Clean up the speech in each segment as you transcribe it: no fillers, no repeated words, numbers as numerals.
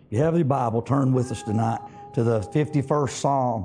You have your Bible, turn with us tonight to the 51st Psalm.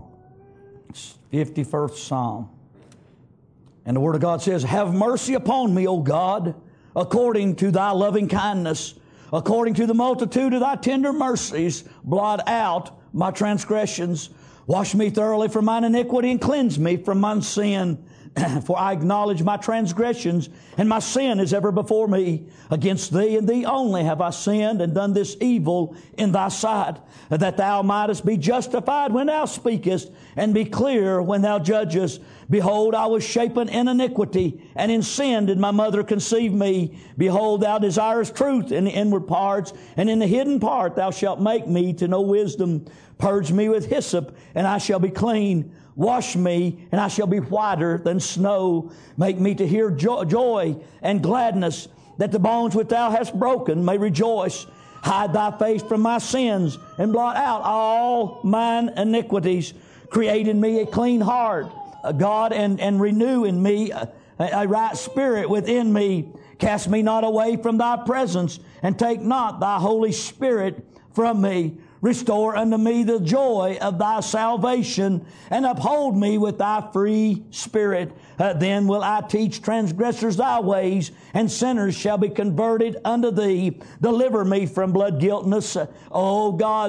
51st Psalm. And the Word of God says, "Have mercy upon me, O God, according to thy loving kindness, according to the multitude of thy tender mercies, blot out my transgressions. Wash me thoroughly from mine iniquity and cleanse me from mine sin. For I acknowledge my transgressions, and my sin is ever before me. Against thee and thee only have I sinned and done this evil in thy sight, that thou mightest be justified when thou speakest, and be clear when thou judgest. Behold, I was shapen in iniquity, and in sin did my mother conceive me. Behold, thou desirest truth in the inward parts, and in the hidden part thou shalt make me to know wisdom. Purge me with hyssop, and I shall be clean. Wash me, and I shall be whiter than snow. Make me to hear joy and gladness, that the bones which thou hast broken may rejoice. Hide thy face from my sins, and blot out all mine iniquities. Create in me a clean heart, God, and renew in me a right spirit within me. Cast me not away from thy presence, and take not thy Holy Spirit from me. Restore unto me the joy of thy salvation, and uphold me with thy free spirit. Then will I teach transgressors thy ways, and sinners shall be converted unto thee. Deliver me from blood guiltness, O God,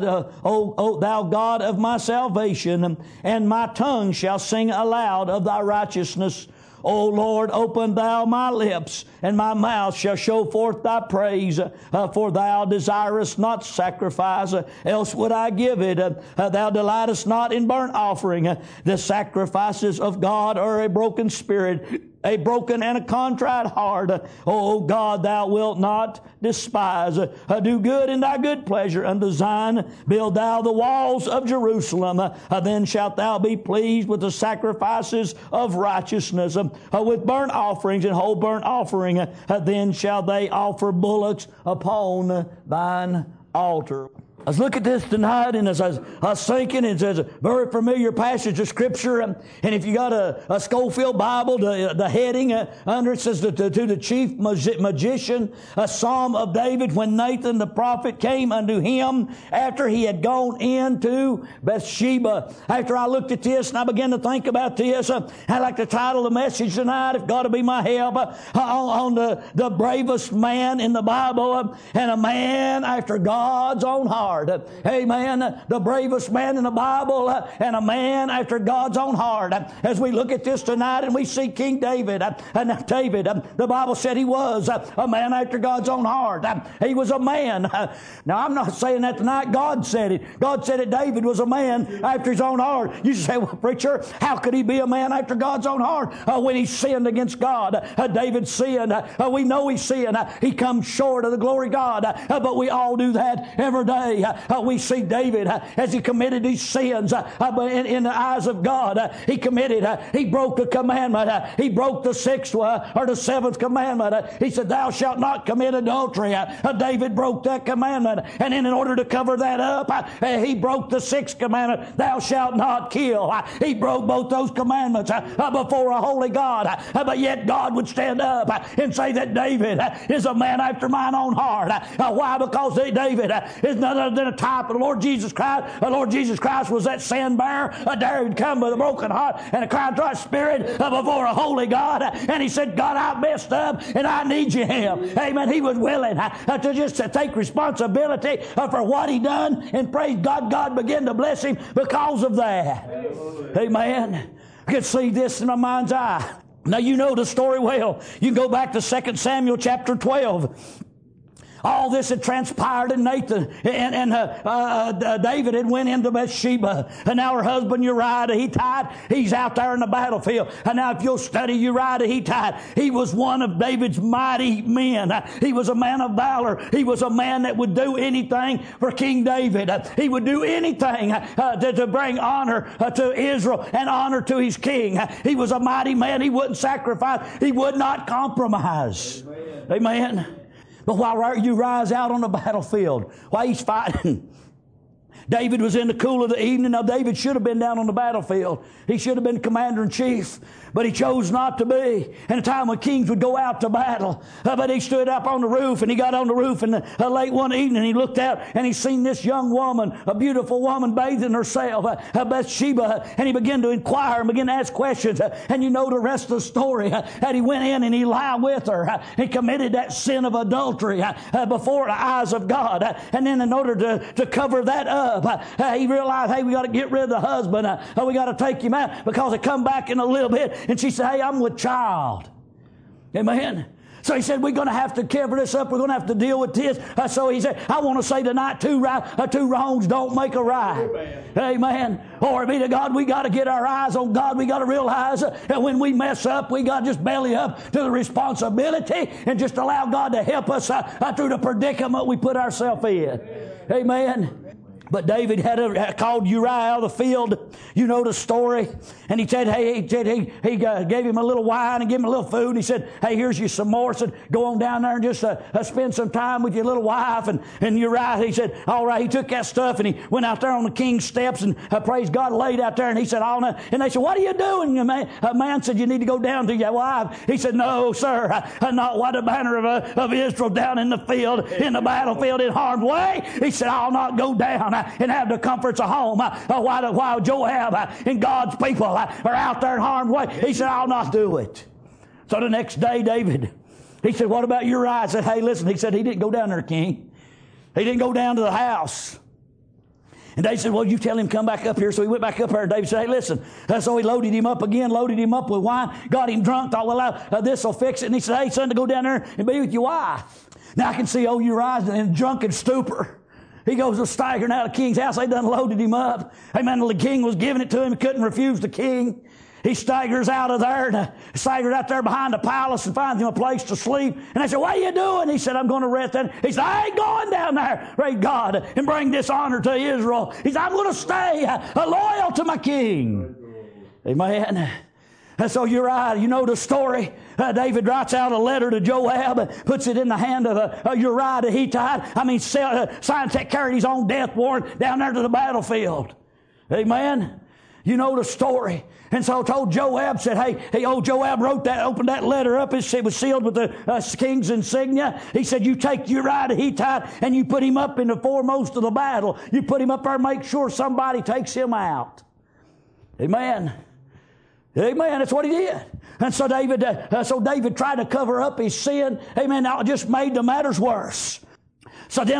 O thou God of my salvation, and my tongue shall sing aloud of thy righteousness. O Lord, open thou my lips, and my mouth shall show forth thy praise. For thou desirest not sacrifice, else would I give it. Thou delightest not in burnt offering. The sacrifices of God are a broken spirit, a broken and a contrite heart. O God, thou wilt not despise. Do good in thy good pleasure unto Zion. Build thou the walls of Jerusalem. Then shalt thou be pleased with the sacrifices of righteousness, with burnt offerings and whole burnt offering. Then shall they offer bullocks upon thine altar." Let's look at this tonight, and as I was thinking, it's a very familiar passage of Scripture. And if you got a Schofield Bible, the heading under it says to the chief magician, a Psalm of David, when Nathan the prophet came unto him after he had gone into Bathsheba. After I looked at this and I began to think about this, I'd like to title the message tonight, if God will be my help, on the bravest man in the Bible, and a man after God's own heart. Amen. The bravest man in the Bible, and a man after God's own heart. As we look at this tonight and we see King David, the Bible said he was a man after God's own heart. He was a man. Now, I'm not saying that tonight. God said it. God said that David was a man after his own heart. You say, "Well, preacher, how could he be a man after God's own heart when he sinned against God?" David sinned. We know he sinned. He comes short of the glory of God. But we all do that every day. We see David as he committed these sins in the eyes of God. He broke the commandment. He broke the sixth or the seventh commandment. He said, "Thou shalt not commit adultery." David broke that commandment, and in order to cover that up, he broke the sixth commandment, "Thou shalt not kill." He broke both those commandments before a holy God. But yet God would stand up and say that David is a man after mine own heart. Why? Because David is none other than a type of the Lord Jesus Christ. The Lord Jesus Christ was that sin bearer. There he'd come with a broken heart and a contrite spirit before a holy God. And he said, "God, I messed up and I need you." Amen. He was willing to just take responsibility for what he done, and praise God, God began to bless him because of that. Amen. I can see this in my mind's eye. Now, you know the story well. You can go back to 2 Samuel chapter 12. All this had transpired, and Nathan and David had went into Bathsheba, and now her husband Uriah the Hittite, he's out there in the battlefield. And now if you'll study Uriah the Hittite, he was one of David's mighty men. He was a man of valor. He was a man that would do anything for King David. He would do anything to bring honor to Israel and honor to his king. He was a mighty man. He wouldn't sacrifice. He would not compromise. Amen. But while Uriah's out on the battlefield, while he's fighting, David was in the cool of the evening. Now, David should have been down on the battlefield. He should have been commander-in-chief, but he chose not to be. And a time when kings would go out to battle. But he stood up on the roof, and he got on the roof, and late one evening he looked out, and he seen this young woman, a beautiful woman, bathing herself, Bathsheba, and he began to inquire and began to ask questions. And you know the rest of the story. And he went in and he lied with her. He committed that sin of adultery before the eyes of God. And then in order to cover that up, he realized, hey, we got to get rid of the husband. We got to take him out, because he come back in a little bit, and she said, hey, I'm with child. Amen. So he said, we're going to have to cover this up. We're going to have to deal with this. So he said, I want to say tonight, two wrongs don't make a right. Amen. Glory be to God. We got to get our eyes on God. We got to realize that when we mess up, we got to just belly up to the responsibility and just allow God to help us through the predicament we put ourselves in. Amen. But David had called Uriah out of the field. You know the story. And he said, hey, he gave him a little wine and gave him a little food. And he said, hey, here's you some more. He said, go on down there and just spend some time with your little wife. And Uriah, he said, all right. He took that stuff and he went out there on the king's steps and praise God, laid out there. And he said, oh, no. And they said, what are you doing? A man said, you need to go down to your wife. He said, no, sir, not while the banner of Israel down in the field, in the battlefield in harm's way. He said, I'll not go down and have the comforts of home while Joab and God's people are out there in harm's way. He said, I'll not do it. So the next day, David, he said, what about Uriah? I said, hey, listen. He said, he didn't go down there, king. He didn't go down to the house. And David said, well, you tell him come back up here. So he went back up there, and David said, hey, listen. So he loaded him up again, loaded him up with wine, got him drunk, thought, well, this will fix it. And he said, hey, son, to go down there and be with your wife. Now I can see old Uriah in drunken stupor. He goes to staggering out of the king's house. They done loaded him up. Amen. The king was giving it to him. He couldn't refuse the king. He staggers out of there and staggers out there behind the palace and finds him a place to sleep. And they said, what are you doing? He said, I'm going to rest. And he said, I ain't going down there, praise God, and bring dishonor to Israel. He said, I'm going to stay loyal to my king. Amen. And so Uriah, you know the story. David writes out a letter to Joab, puts it in the hand of Uriah the Hittite. Carried his own death warrant down there to the battlefield. Amen. You know the story. And so told Joab, said, hey, old Joab opened that letter up. It was sealed with the king's insignia. He said, you take Uriah the Hittite and you put him up in the foremost of the battle. You put him up there and make sure somebody takes him out. Amen. Amen. That's what he did. And so David tried to cover up his sin. Amen. Now it just made the matters worse. So then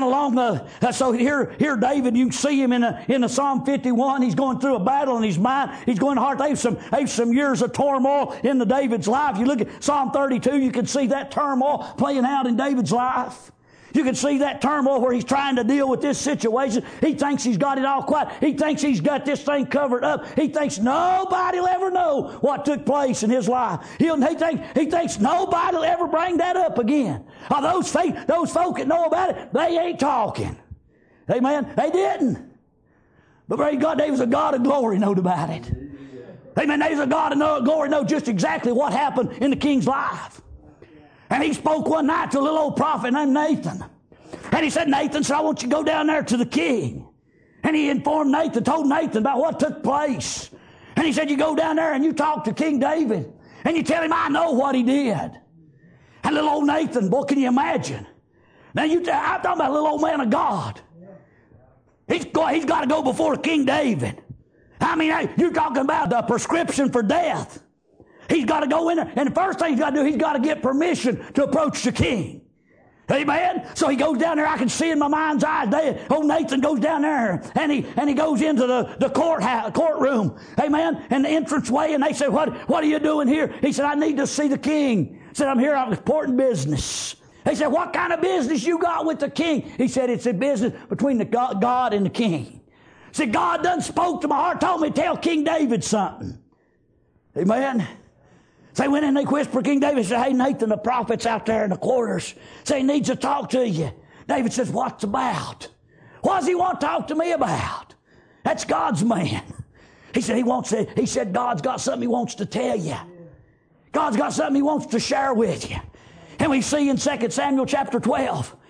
here David, you can see him in the Psalm 51. He's going through a battle in his mind. He's going hard. There's some years of turmoil in David's life. You look at Psalm 32, you can see that turmoil playing out in David's life. You can see that turmoil where he's trying to deal with this situation. He thinks he's got it all quiet. He thinks he's got this thing covered up. He thinks nobody will ever know what took place in his life. He thinks nobody will ever bring that up again. Those folk that know about it, they ain't talking. Amen. They didn't. But praise God, there was a God of glory knowed about it. Amen. There's a God of glory know just exactly what happened in the king's life. And he spoke one night to a little old prophet named Nathan. And he said, Nathan said, I want you to go down there to the king. And he told Nathan about what took place. And he said, you go down there and you talk to King David. And you tell him, I know what he did. And little old Nathan, boy, can you imagine? Now I'm talking about a little old man of God. He's got to go before King David. I mean, you're talking about the prescription for death. He's got to go in there, and the first thing he's got to do, he's got to get permission to approach the king. Amen? So he goes down there. I can see in my mind's eye, old Nathan goes down there, and he goes into the courtroom. Amen? And the entranceway, and they say, what are you doing here? He said, I need to see the king. He said, I'm here on important business. He said, what kind of business you got with the king? He said, it's a business between the God and the king. He said, God done spoke to my heart, told me to tell King David something. Amen? So they went in and they whispered King David, said, hey, Nathan, the prophet's out there in the quarters. Say he needs to talk to you. David says, what's about? What does he want to talk to me about? That's God's man. He said, God's got something he wants to tell you. God's got something he wants to share with you. And we see in 2 Samuel chapter 12,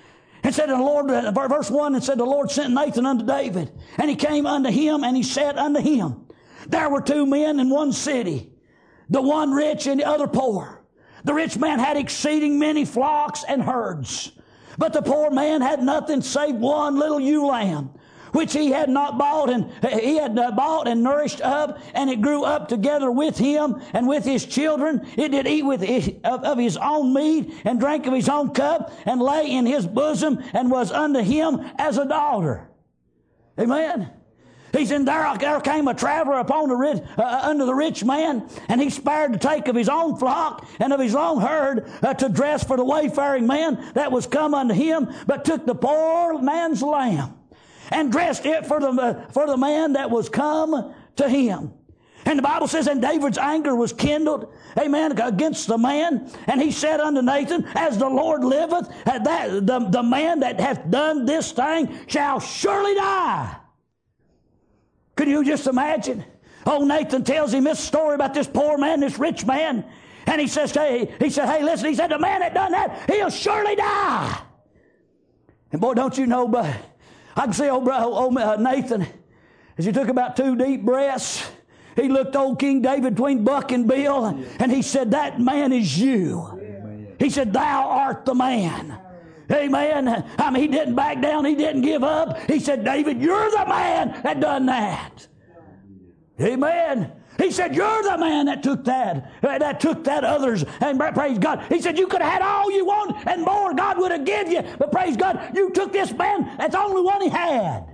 And said, the Lord, verse 1, and said, the Lord sent Nathan unto David. And he came unto him, and he said unto him, there were two men in one city, the one rich and the other poor. The rich man had exceeding many flocks and herds, but the poor man had nothing save one little ewe lamb, which he had not bought, and he had bought and nourished up, and it grew up together with him and with his children. It did eat of his own meat, and drank of his own cup, and lay in his bosom, and was unto him as a daughter. Amen. He said, there came a traveler upon unto the rich man, and he spared to take of his own flock and of his own herd to dress for the wayfaring man that was come unto him, but took the poor man's lamb and dressed it for the man that was come to him. And the Bible says, and David's anger was kindled, amen, against the man. And he said unto Nathan, as the Lord liveth, the man that hath done this thing shall surely die. Could you just imagine? Oh, Nathan tells him this story about this poor man, this rich man. And he says, hey, listen, he said, the man that done that, he'll surely die. And boy, don't you know, but I can see old Nathan, as he took about 2 deep breaths, he looked old King David between Buck and Bill, and he said, that man is you. He said, thou art the man. Amen. I mean, he didn't back down. He didn't give up. He said, David, you're the man that done that. Amen. He said, you're the man that took that others, and praise God. He said, you could have had all you want and more God would have given you, but praise God, you took this man, that's the only one he had.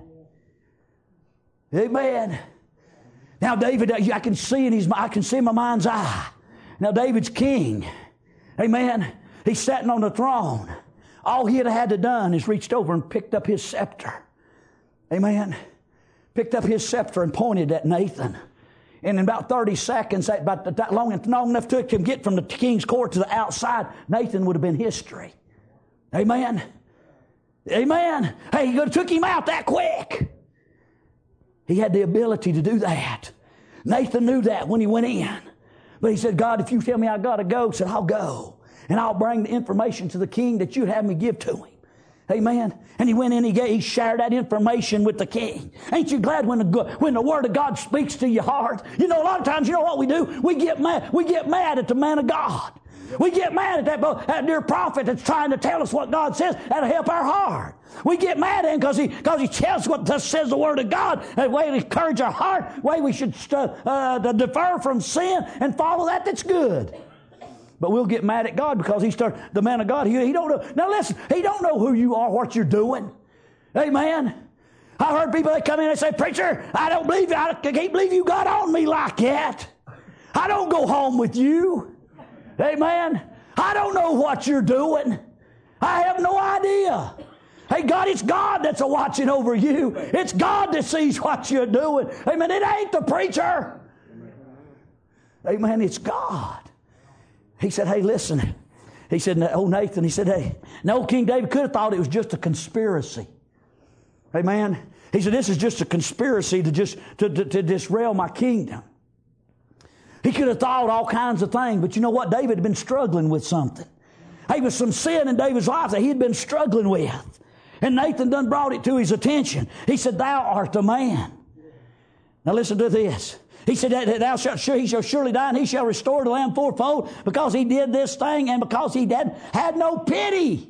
Amen. Now David, I can see in my mind's eye. Now David's king. Amen. He's sitting on the throne. All he had to done is reached over and picked up his scepter. Amen. Picked up his scepter and pointed at Nathan. And in about 30 seconds, long enough took him to get from the king's court to the outside, Nathan would have been history. Amen. Amen. Hey, he took him out that quick. He had the ability to do that. Nathan knew that when he went in. But he said, God, if you tell me I got to go, he said, I'll go. And I'll bring the information to the king that you'd have me give to him. Amen. And he went in, he shared that information with the king. Ain't you glad when the word of God speaks to your heart? You know, a lot of times, you know what we do? We get mad at the man of God. We get mad at that dear prophet that's trying to tell us what God says. That'll help our heart. We get mad at him because he tells us what thus says the word of God. The way to encourage our heart, the way we should defer from sin and follow that's good. But we'll get mad at God because the man of God, he don't know. Now listen, he don't know who you are, what you're doing. Amen. I heard people, they come in and say, preacher, I can't believe you got on me like that. I don't go home with you. Amen. I don't know what you're doing. I have no idea. Hey, God, it's God that's watching over you. It's God that sees what you're doing. Amen. It ain't the preacher. Amen. It's God. He said, hey, listen. He said, oh, Nathan, he said, hey, no, King David could have thought it was just a conspiracy. Amen. He said, this is just a conspiracy to disrail my kingdom. He could have thought all kinds of things, but you know what? David had been struggling with something. There was some sin in David's life that he had been struggling with. And Nathan done brought it to his attention. He said, thou art the man. Now listen to this. He said, he shall surely die, and he shall restore the lamb fourfold, because he did this thing, and because he had no pity.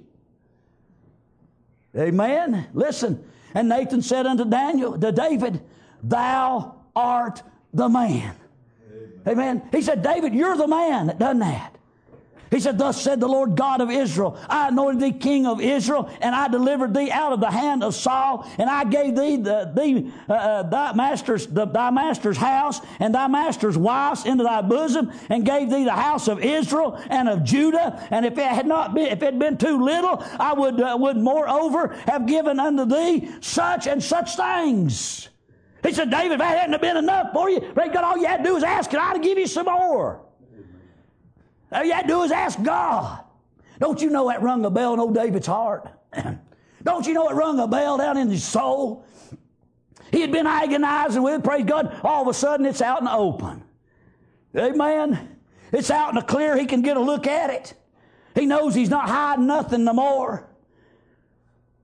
Amen. Listen. And Nathan said unto David, thou art the man. Amen. He said, David, you're the man that done that. He said, thus said the Lord God of Israel, I anointed thee king of Israel, and I delivered thee out of the hand of Saul, and I gave thee thy master's house and thy master's wives into thy bosom, and gave thee the house of Israel and of Judah. And if it had been too little, I would moreover have given unto thee such and such things. He said, David, if that hadn't been enough for you, God, all you had to do is ask, and I'd give you some more. All you had to do is ask God. Don't you know that rung a bell in old David's heart? Don't you know it rung a bell down in his soul? He had been agonizing with it, praise God. All of a sudden, it's out in the open. Amen. It's out in the clear. He can get a look at it. He knows he's not hiding nothing no more.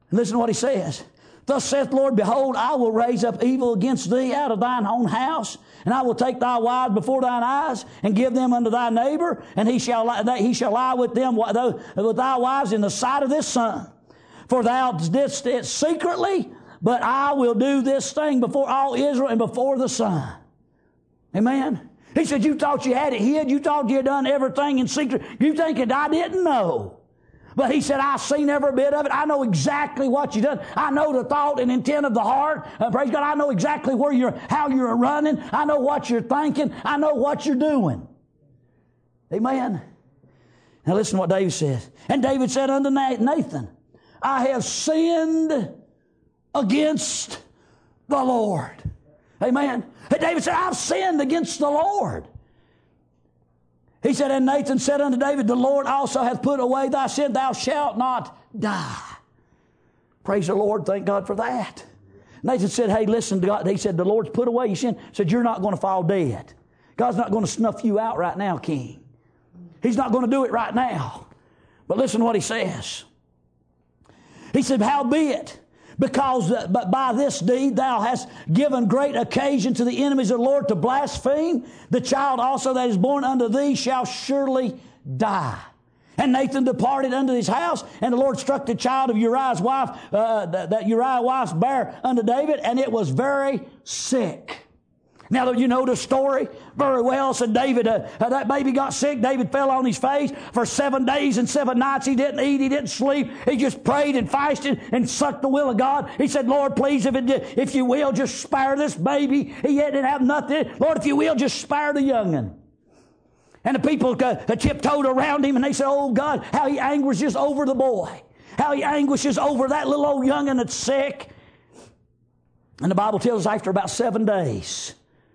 And listen to what he says. Thus saith the Lord, behold, I will raise up evil against thee out of thine own house, and I will take thy wives before thine eyes, and give them unto thy neighbor, and he shall lie with them, with thy wives in the sight of this sun. For thou didst it secretly, but I will do this thing before all Israel and before the sun. Amen. He said, you thought you had it hid. You thought you had done everything in secret. You thinking I didn't know. But he said, I've seen every bit of it. I know exactly what you've done. I know the thought and intent of the heart. Praise God. I know exactly how you're running. I know what you're thinking. I know what you're doing. Amen. Now listen to what David says. And David said unto Nathan, I have sinned against the Lord. Amen. And David said, I've sinned against the Lord. He said, and Nathan said unto David, the Lord also hath put away thy sin. Thou shalt not die. Praise the Lord. Thank God for that. Nathan said, hey, listen to God. He said, the Lord's put away your sin. He said, you're not going to fall dead. God's not going to snuff you out right now, King. He's not going to do it right now. But listen to what he says. He said, howbeit, because by this deed thou hast given great occasion to the enemies of the Lord to blaspheme, the child also that is born unto thee shall surely die. And Nathan departed unto his house, and the Lord struck the child of Uriah's wife, that Uriah's wife bare unto David, and it was very sick. Now, you know the story very well. So David, that baby got sick. David fell on his face for 7 days and 7 nights. He didn't eat. He didn't sleep. He just prayed and fasted and sucked the will of God. He said, Lord, please, if you will, just spare this baby. He didn't have nothing. Lord, if you will, just spare the young'un. And the people tiptoed around him, and they said, oh, God, how he anguishes over the boy. How he anguishes over that little old young'un that's sick. And the Bible tells us after about 7 days,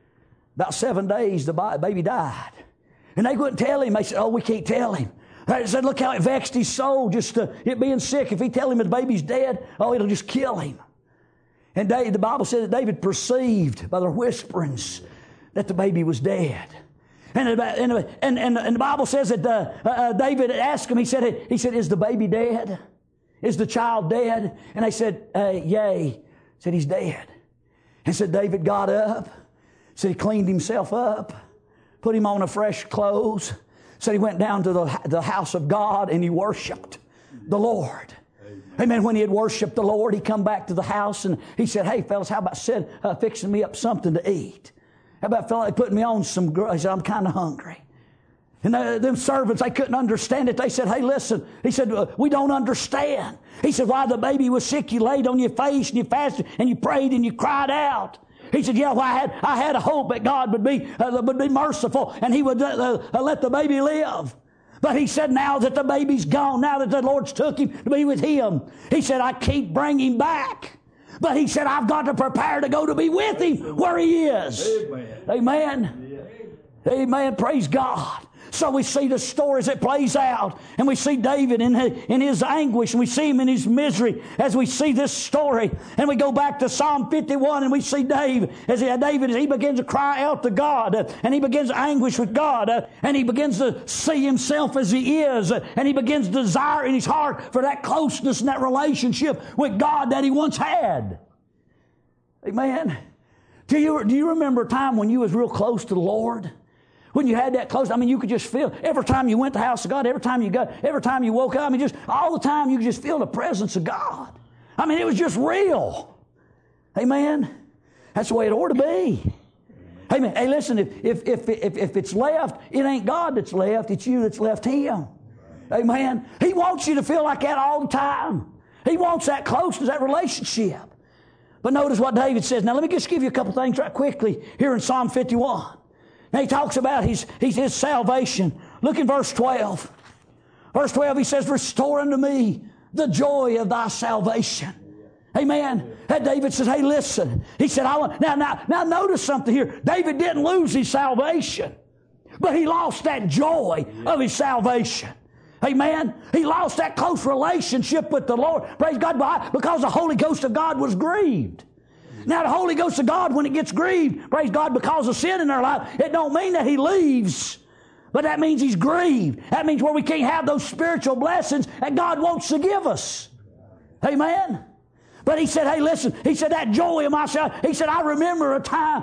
the baby died. And they wouldn't tell him. They said, oh, we can't tell him. They said, look how it vexed his soul, just it being sick. If he tell him his baby's dead, oh, it'll just kill him. And the Bible said that David perceived by their whisperings that the baby was dead. And the Bible says that David asked him, he said, is the baby dead? Is the child dead? And they said, yea. He said, he's dead. And said David got up. Said he cleaned himself up, put him on a fresh clothes. Said he went down to the house of God and he worshiped the Lord. Amen. When he had worshiped the Lord, he come back to the house and he said, hey, fellas, how about fixing me up something to eat? How about putting me on some grub? He said, I'm kind of hungry. And them servants, they couldn't understand it. They said, hey, listen. He said, we don't understand. He said, while the baby was sick, you laid on your face and you fasted and you prayed and you cried out. He said, yeah, well, I had a hope that God would be merciful and he would let the baby live. But he said, now that the baby's gone, now that the Lord's took him to be with him, he said, I can't bring him back. But he said, I've got to prepare to go to be with him where he is. Amen. Amen. Amen. Praise God. So we see the story as it plays out, and we see David in his anguish, and we see him in his misery as we see this story. And we go back to Psalm 51, and we see David as he begins to cry out to God, and he begins to anguish with God, and he begins to see himself as he is, and he begins to desire in his heart for that closeness and that relationship with God that he once had. Amen. Do you remember a time when you was real close to the Lord? When you had that close, I mean, you could just feel every time you went to the house of God, every time you woke up, I mean, just all the time you could just feel the presence of God. I mean, it was just real. Amen. That's the way it ought to be. Amen. Hey, listen, if it's left, it ain't God that's left, it's you that's left Him. Amen. He wants you to feel like that all the time. He wants that closeness, that relationship. But notice what David says. Now, let me just give you a couple things right quickly here in Psalm 51. Now he talks about his salvation. Look in verse 12. Verse 12, he says, restore unto me the joy of thy salvation. Amen. And David says, hey, listen. He said, now notice something here. David didn't lose his salvation, but he lost that joy of his salvation. Amen. He lost that close relationship with the Lord. Praise God, because the Holy Ghost of God was grieved. Now, the Holy Ghost of God, when it gets grieved, praise God, because of sin in our life, it don't mean that He leaves, but that means He's grieved. That means where we can't have those spiritual blessings that God wants to give us. Amen. But he said, hey, listen, he said, that joy of myself, he said, I remember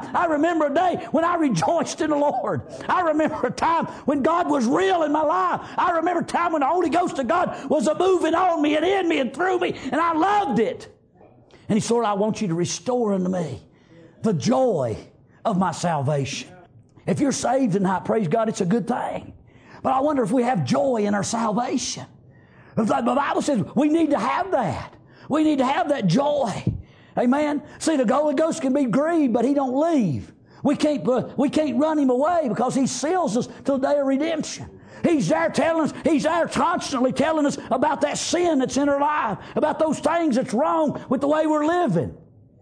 a day when I rejoiced in the Lord. I remember a time when God was real in my life. I remember a time when the Holy Ghost of God was moving on me and in me and through me, and I loved it. And he said, Lord, I want you to restore unto me the joy of my salvation. If you're saved tonight, praise God, it's a good thing. But I wonder if we have joy in our salvation. The Bible says we need to have that. We need to have that joy. Amen. See, the Holy Ghost can be grieved, but He don't leave. We can't run Him away because He seals us till the day of redemption. He's there He's there constantly telling us about that sin that's in our life, about those things that's wrong with the way we're living.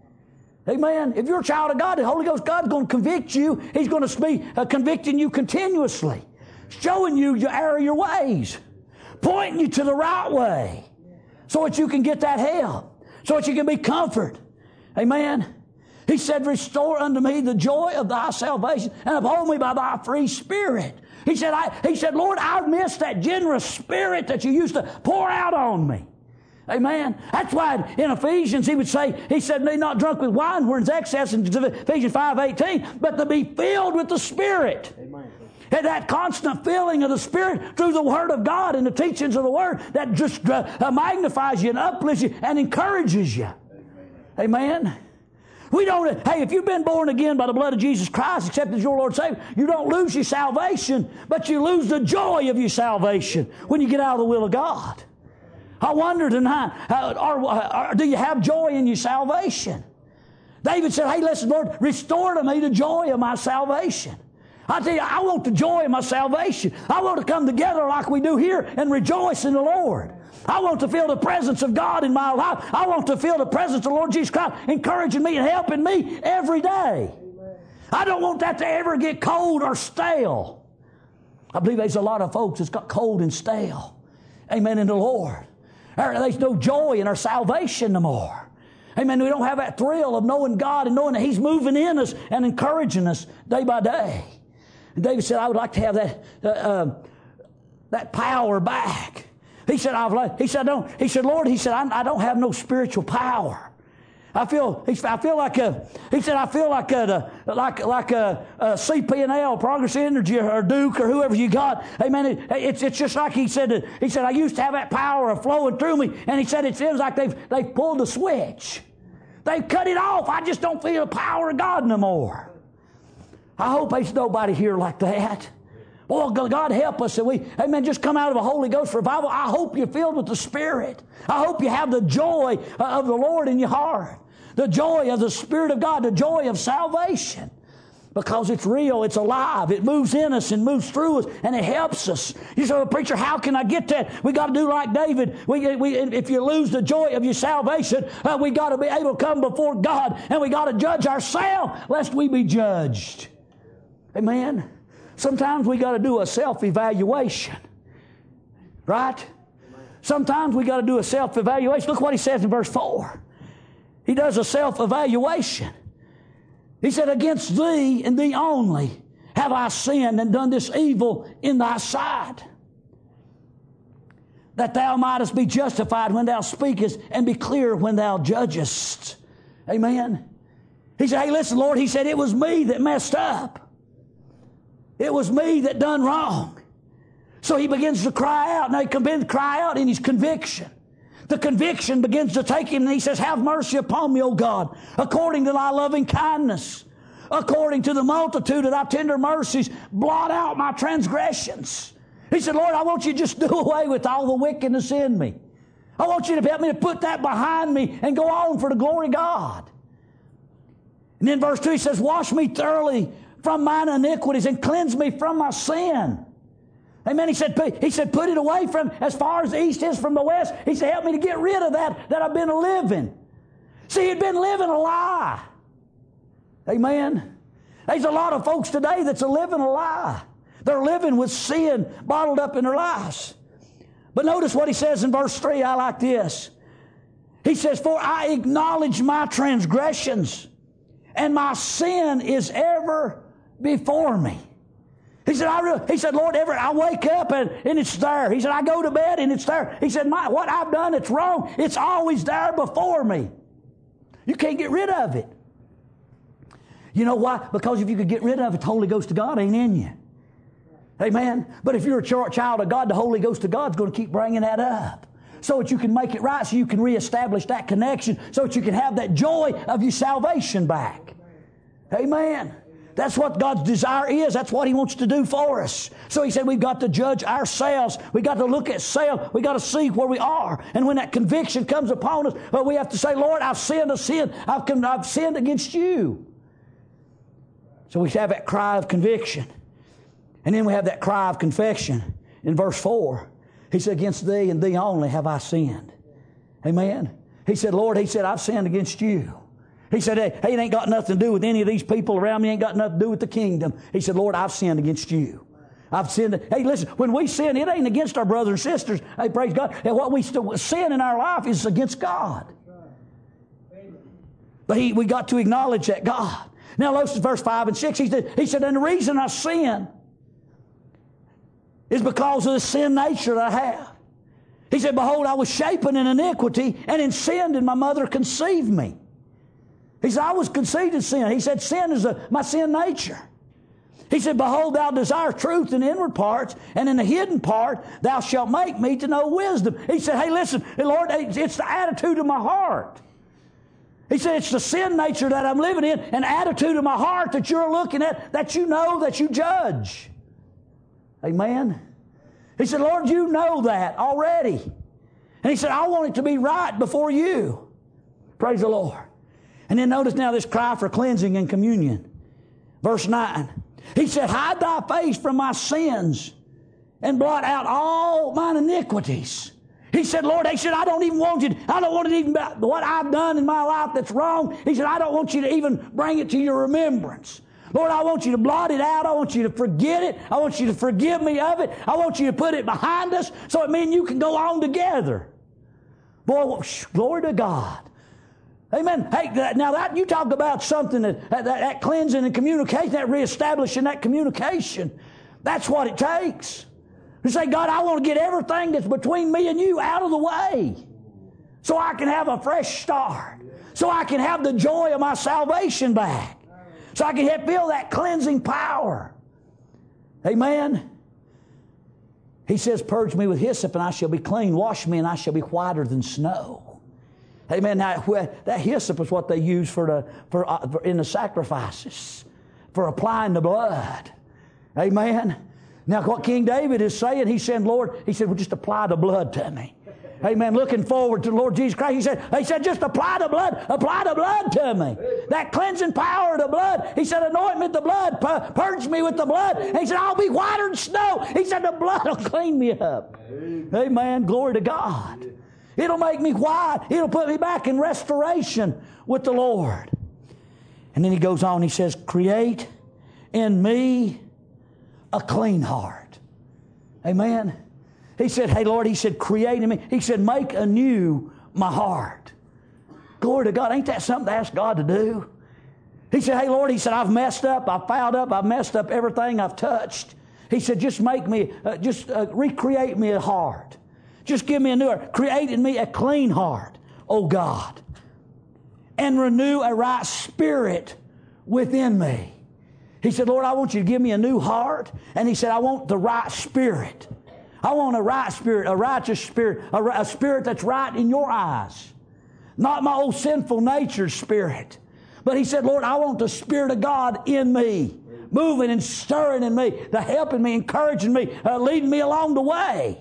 Amen. If you're a child of God, the Holy Ghost, God's going to convict you. He's going to be convicting you continuously, showing you the error of your ways, pointing you to the right way, so that you can get that help, so that you can be comforted. Amen. He said, restore unto me the joy of thy salvation and uphold me by thy free spirit. He said, Lord, I miss that generous spirit that you used to pour out on me. Amen. That's why in Ephesians he said, be not drunk with wine where it's excess in Ephesians 5:18, but to be filled with the Spirit. Amen. And that constant filling of the Spirit through the Word of God and the teachings of the Word that just magnifies you and uplifts you and encourages you. Amen. Hey, if you've been born again by the blood of Jesus Christ, accepted as your Lord and Savior, you don't lose your salvation, but you lose the joy of your salvation when you get out of the will of God. I wonder tonight, do you have joy in your salvation? David said, hey, listen, Lord, restore to me the joy of my salvation. I tell you, I want the joy of my salvation. I want to come together like we do here and rejoice in the Lord. I want to feel the presence of God in my life. I want to feel the presence of the Lord Jesus Christ encouraging me and helping me every day. I don't want that to ever get cold or stale. I believe there's a lot of folks that's got cold and stale. Amen, in the Lord. There's no joy in our salvation no more. Amen. We don't have that thrill of knowing God and knowing that He's moving in us and encouraging us day by day. And David said, I would like to have that power back. He said, Lord, I don't have no spiritual power. I feel like CP&L, Progress Energy, or Duke, or whoever you got. Amen. It's just like he said, I used to have that power of flowing through me, and he said it seems like they've pulled the switch. They've cut it off. I just don't feel the power of God no more. I hope there's nobody here like that. Well, God help us that we, amen, just come out of a Holy Ghost revival. I hope you're filled with the Spirit. I hope you have the joy of the Lord in your heart. The joy of the Spirit of God, the joy of salvation. Because it's real, it's alive, it moves in us and moves through us, and it helps us. You say, well, preacher, how can I get that? We got to do like David. If you lose the joy of your salvation, we got to be able to come before God, and we got to judge ourselves lest we be judged. Amen. Sometimes we got to do a self-evaluation. Right? Sometimes we got to do a self-evaluation. Look what he says in verse 4. He does a self-evaluation. He said, against thee and thee only have I sinned and done this evil in thy sight, that thou mightest be justified when thou speakest and be clear when thou judgest. Amen. He said, hey, listen, Lord, he said, it was me that messed up. It was me that done wrong. So he begins to cry out. Now he begins to cry out in his conviction. The conviction begins to take him, and he says, have mercy upon me, O God, according to thy loving kindness, according to the multitude of thy tender mercies, blot out my transgressions. He said, Lord, I want you to just do away with all the wickedness in me. I want you to help me to put that behind me and go on for the glory of God. And then verse 2, he says, wash me thoroughly from mine iniquities and cleanse me from my sin. Amen. He said, put it away from as far as the east is from the west. He said, help me to get rid of that I've been living. See, he'd been living a lie. Amen. There's a lot of folks today that's living a lie. They're living with sin bottled up in their lives. But notice what he says in verse 3. I like this. He says, for I acknowledge my transgressions, and my sin is ever before me. He said, Lord, I wake up and it's there. He said, I go to bed and it's there. He said, what I've done, it's wrong. It's always there before me. You can't get rid of it. You know why? Because if you could get rid of it, the Holy Ghost of God ain't in you. Amen? But if you're a child of God, the Holy Ghost of God's going to keep bringing that up so that you can make it right, so you can reestablish that connection, so that you can have that joy of your salvation back. Amen? That's what God's desire is. That's what He wants to do for us. So He said we've got to judge ourselves. We've got to look at self. We've got to see where we are. And when that conviction comes upon us, we have to say, Lord, I've sinned a sin. I've sinned against You. So we have that cry of conviction. And then we have that cry of confession. In verse 4, He said, against Thee and Thee only have I sinned. Amen? He said, Lord, I've sinned against You. He said, hey, it ain't got nothing to do with any of these people around me. It ain't got nothing to do with the kingdom. He said, Lord, I've sinned against You. I've sinned. Hey, listen, when we sin, it ain't against our brothers and sisters. Hey, praise God. And what we sin in our life is against God. But we got to acknowledge that God. Now, listen, verse 5 and 6, he said, and the reason I sin is because of the sin nature that I have. He said, behold, I was shapen in iniquity, and in sin did my mother conceive me. He said, I was conceived in sin. He said, sin is my sin nature. He said, behold, thou desire truth in the inward parts, and in the hidden part thou shalt make me to know wisdom. He said, hey, listen, Lord, it's the attitude of my heart. He said, it's the sin nature that I'm living in, an attitude of my heart that you're looking at, that you know, that you judge. Amen? He said, Lord, You know that already. And He said, I want it to be right before You. Praise the Lord. And then notice now this cry for cleansing and communion. Verse 9. He said, hide Thy face from my sins and blot out all mine iniquities. He said, Lord, I don't even want You, I don't want it even about what I've done in my life that's wrong. He said, I don't want You to even bring it to Your remembrance. Lord, I want You to blot it out. I want You to forget it. I want You to forgive me of it. I want You to put it behind us so that me and You can go on together. Boy, glory to God. Amen. Hey, now that you talk about something that cleansing and communication, that reestablishing that communication, that's what it takes. You say, God, I want to get everything that's between me and You out of the way so I can have a fresh start, so I can have the joy of my salvation back, so I can feel that cleansing power. Amen. He says, purge me with hyssop and I shall be clean. Wash me and I shall be whiter than snow. Amen. Now, that hyssop is what they use for in the sacrifices, for applying the blood. Amen. Now, what King David is saying, he's saying, Lord, well, just apply the blood to me. Amen. Looking forward to the Lord Jesus Christ. He said, just apply the blood to me. That cleansing power of the blood. He said, anoint me with the blood, purge me with the blood. And He said, I'll be whiter than snow. He said, the blood will clean me up. Amen. Glory to God. It'll make me white. It'll put me back in restoration with the Lord. And then he goes on, he says, create in me a clean heart. Amen. He said, hey, Lord, He said, create in me. He said, make anew my heart. Glory to God. Ain't that something to ask God to do? He said, hey, Lord, He said, I've messed up. I've fouled up. I've messed up everything I've touched. He said, just make me, recreate me a heart. Just give me a new heart. Create in me a clean heart, O God. And renew a right spirit within me. He said, Lord, I want You to give me a new heart. And He said, I want the right spirit. I want a right spirit, a righteous spirit, a spirit that's right in Your eyes. Not my old sinful nature spirit. But He said, Lord, I want the Spirit of God in me, moving and stirring in me, helping me, encouraging me, leading me along the way.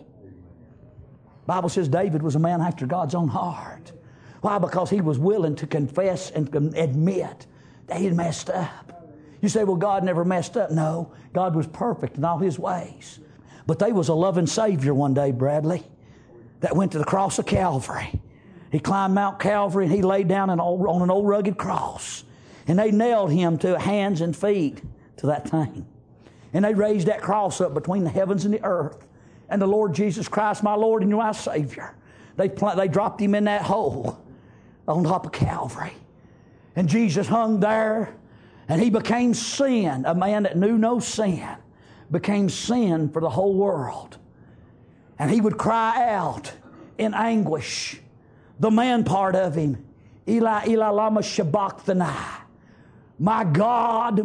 The Bible says David was a man after God's own heart. Why? Because he was willing to confess and admit that he had messed up. You say, well, God never messed up. No, God was perfect in all His ways. But there was a loving Savior one day, Bradley, that went to the cross of Calvary. He climbed Mount Calvary and He laid down on an old rugged cross. And they nailed Him to hands and feet to that thing. And they raised that cross up between the heavens and the earth. And the Lord Jesus Christ, my Lord and my Savior, they dropped Him in that hole on top of Calvary. And Jesus hung there, and He became sin, a man that knew no sin, became sin for the whole world. And he would cry out in anguish. The man part of him, Eli, Eli, lama sabachthani. My God,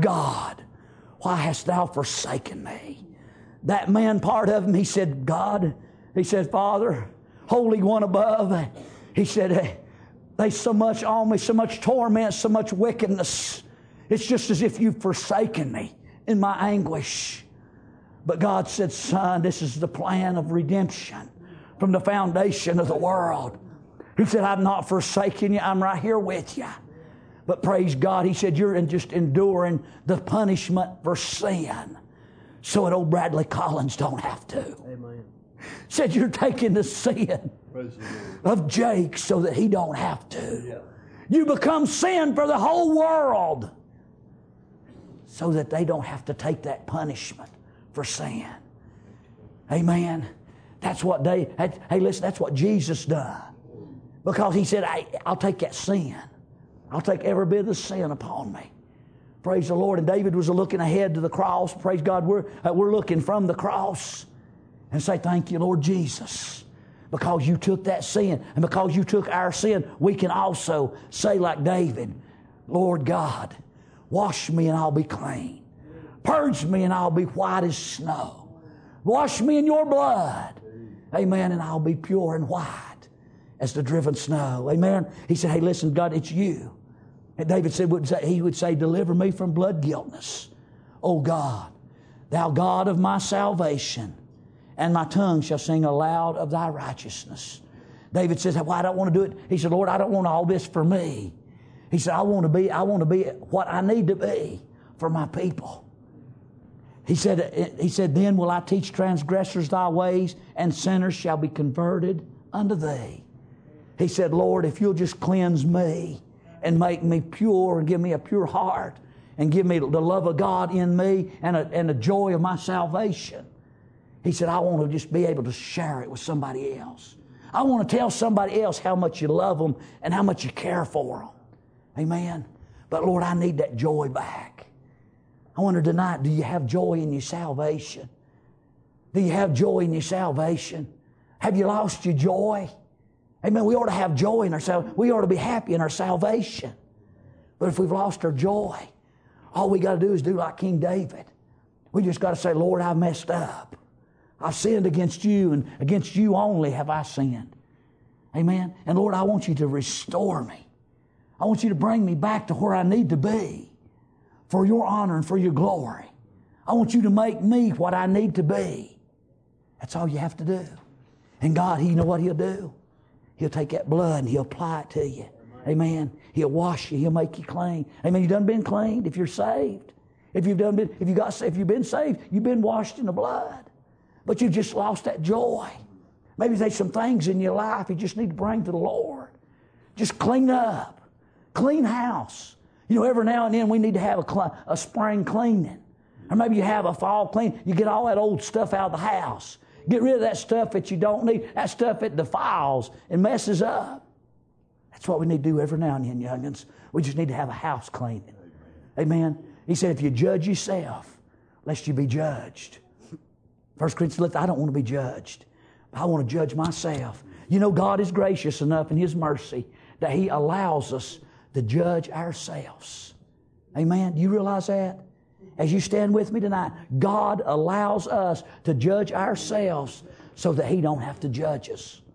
why hast thou forsaken me? That man part of him, he said, God, he said, Father, Holy One above, he said, there's so much on me, so much torment, so much wickedness. It's just as if you've forsaken me in my anguish. But God said, son, this is the plan of redemption from the foundation of the world. He said, I've not forsaken you. I'm right here with you. But praise God, he said, you're just enduring the punishment for sin so that old Bradley Collins don't have to. Amen. Said you're taking the sin of Jake so that he don't have to. Yeah. You become sin for the whole world so that they don't have to take that punishment for sin. Amen. That's what hey, listen, that's what Jesus done. Because he said, I'll take that sin. I'll take every bit of the sin upon me. Praise the Lord. And David was looking ahead to the cross. Praise God, we're looking from the cross and say, thank you, Lord Jesus. Because you took that sin and because you took our sin, we can also say like David, Lord God, wash me and I'll be clean. Purge me and I'll be white as snow. Wash me in your blood. Amen. And I'll be pure and white as the driven snow. Amen. He said, hey, listen, God, it's you. And David said, he would say, deliver me from blood guiltness. O God, thou God of my salvation, and my tongue shall sing aloud of thy righteousness. David says, well, I don't want to do it. He said, Lord, I don't want all this for me. He said, I want to be what I need to be for my people. He said, then will I teach transgressors thy ways, and sinners shall be converted unto thee. He said, Lord, if you'll just cleanse me and make me pure and give me a pure heart and give me the love of God in me and the joy of my salvation. He said, I want to just be able to share it with somebody else. I want to tell somebody else how much you love them and how much you care for them. Amen. But Lord, I need that joy back. I wonder tonight, do you have joy in your salvation? Do you have joy in your salvation? Have you lost your joy? Amen. We ought to have joy in our salvation. We ought to be happy in our salvation. But if we've lost our joy, all we got to do is do like King David. We just got to say, Lord, I've messed up. I've sinned against you, and against you only have I sinned. Amen. And Lord, I want you to restore me. I want you to bring me back to where I need to be for your honor and for your glory. I want you to make me what I need to be. That's all you have to do. And God, you know what He'll do? He'll take that blood and He'll apply it to you. Amen. He'll wash you. He'll make you clean. Amen. You done been cleaned if you're saved. If you've been saved, you've been washed in the blood. But you've just lost that joy. Maybe there's some things in your life you just need to bring to the Lord. Just clean up. Clean house. You know, every now and then we need to have a spring cleaning. Or maybe you have a fall clean. You get all that old stuff out of the house. Get rid of that stuff that you don't need. That stuff that defiles and messes up. That's what we need to do every now and then, young'uns. We just need to have a house cleaning. Amen. He said, if you judge yourself, lest you be judged. 1 Corinthians, look, I don't want to be judged. I want to judge myself. You know, God is gracious enough in His mercy that He allows us to judge ourselves. Amen. Do you realize that? As you stand with me tonight, God allows us to judge ourselves so that He don't have to judge us.